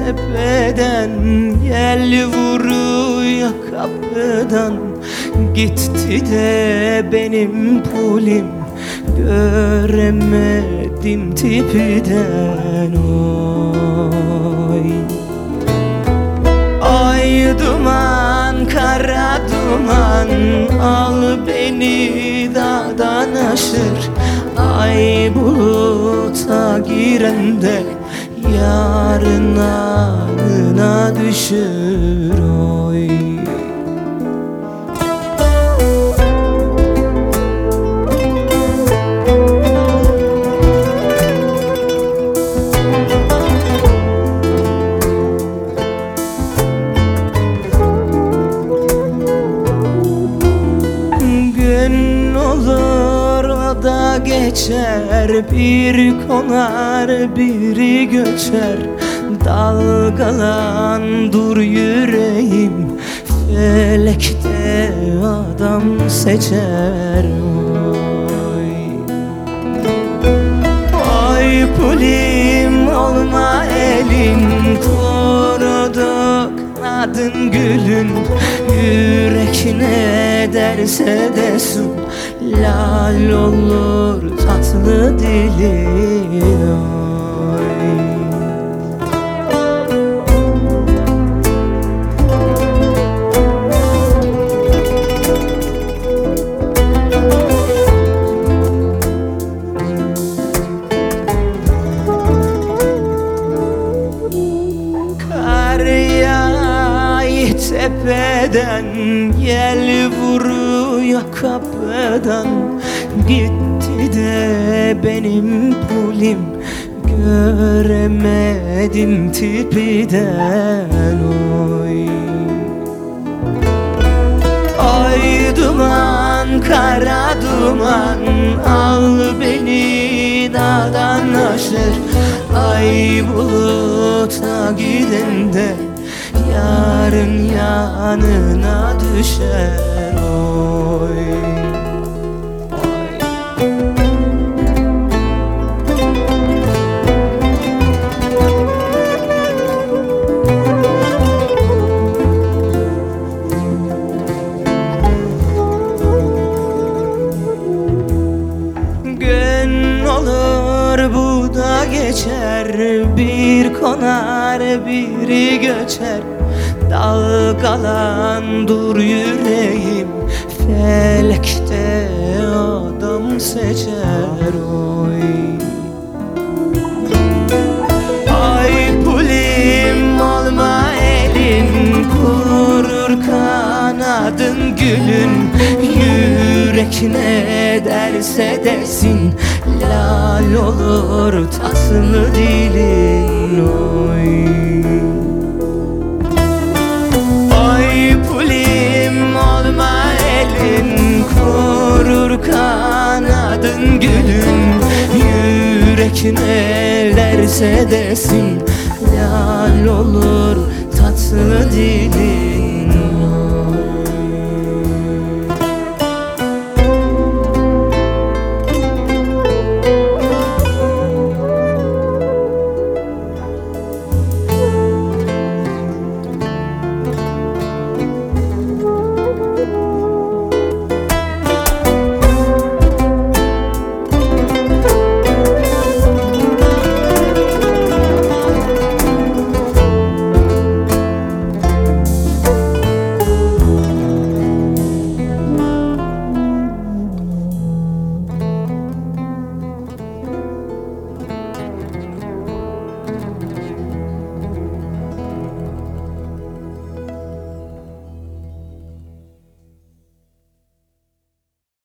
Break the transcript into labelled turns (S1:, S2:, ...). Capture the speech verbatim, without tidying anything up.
S1: tepeden, yel vuruyor kapıdan. Gitti de benim pulim, göremedim tipiden. Oy ay duman, kara duman, al beni dağdan aşır. Ay buluta girende yarın anına düşür. Oy gün olur o da geçer, bir konar biri göçer. Dalgalan dur yüreğim, felekte adam seçer. Oy oy pulim olma elin, kuruduk adın gülün. Yürek ne derse desin, lal olur tatlı dilin. Oy tepeden, yel vuruyor kapıdan. Gitti de benim pulim, göremedim tipiden. Oy ay duman, kara duman, al beni dağdan aşır. Ay buluta gidende yarın yanına düşer. Oy gün olur bu da geçer, bir konar biri göçer. Dalgalan dur yüreğim, felekte adam seçer. Oy ay pulim olma elin, kurur kanadın gülün. Yürek ne derse desin, lal olur tatlı dilin. Oy kurur kanadın gülün. Yürek ne derse desin, lal olur tatlı dilin.